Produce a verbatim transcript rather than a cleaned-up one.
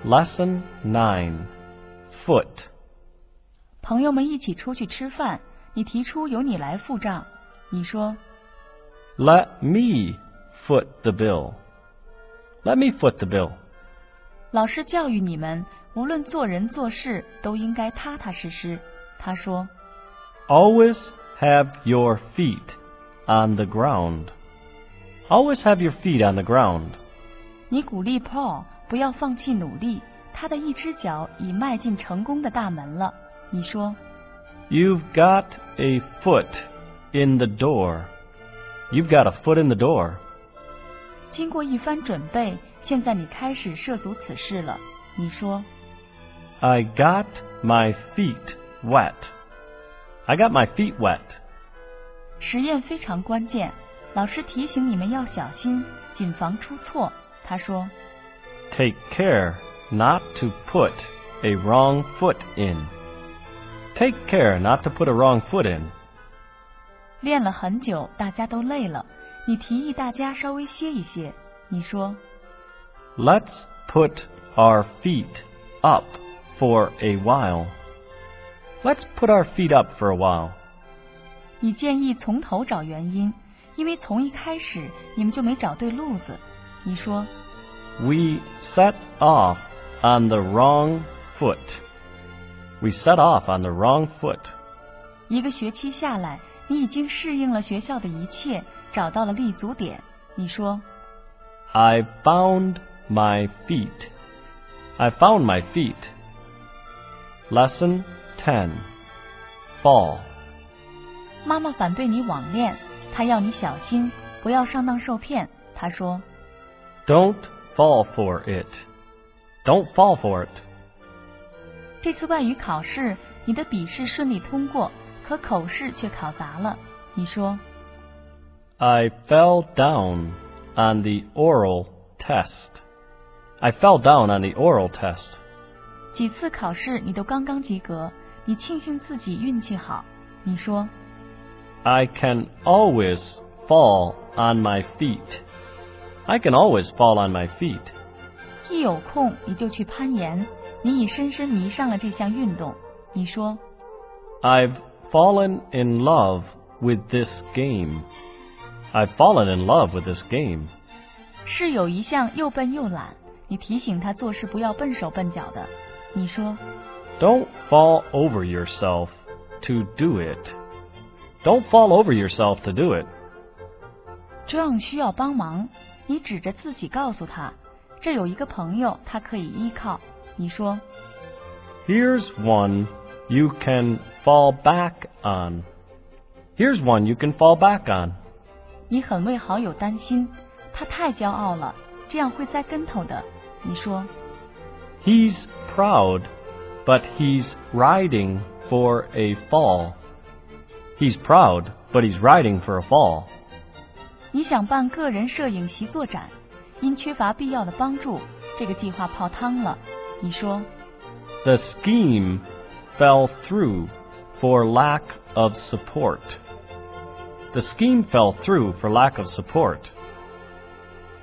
Lesson nine. Foot. 朋友们一起出去吃饭，你提出由你来付账。你说 Let me foot the bill. Let me foot the bill. 老师教育你们，无论做人做事都应该踏踏实实。他说 Always have your feet on the ground. Always have your feet on the ground. 你鼓励 Paul 不要放弃努力，他的一只脚已迈进成功的大门了。你说 You've got a foot in the door. You've got a foot in the door. 经过一番准备，现在你开始涉足此事了。你说 I got my feet wet. I got my feet wet. 实验非常关键，老师提醒你们要小心，谨防出错。他说 Take care not to put a wrong foot in. Take care not to put a wrong foot in. 练了很久，大家都累了，你提议大家稍微歇一歇。你说 Let's put our feet up for a while. Let's put our feet up for a while. 你建议从头找原因，因为从一开始你们就没找对路子。你说 We set off on the wrong foot. We set off on the wrong foot. 一个学期下来，你已经适应了学校的一切，找到了立足点。你说 I found my feet. I found my feet. Lesson ten. Fall. 妈妈反对你网恋，她要你小心，不要上当受骗。她说 Don't fall for it. Don't fall for it. 这次外语考试，你的笔试顺利通过，可口试却考砸了。你说 I fell down on the oral test. I fell down on the oral test. 几次考试你都刚刚及格，你庆幸自己运气好。你说 I can always fall on my feet. I can always fall on my feet. 一有空你就去攀岩，你已深深迷上了这项运动。你说 I've fallen in love with this game. I've fallen in love with this game. 室友一向又笨又懒，你提醒他做事不要笨手笨脚的。你说 Don't fall over yourself to do it. Don't fall over yourself to do it. John 需要帮忙，你指着自己告诉他，这有一个朋友，他可以依靠。你说 Here's one you can fall back on. Here's one you can fall back on. 你很为好友担心，他太骄傲了，这样会栽跟头的。你说 He's proud, but he's riding for a fall. He's proud, but he's riding for a fall. 你想办个人摄影习作展，因缺乏必要的帮助，这个计划泡汤了。你说 The scheme fell through for lack of support. The scheme fell through for lack of support.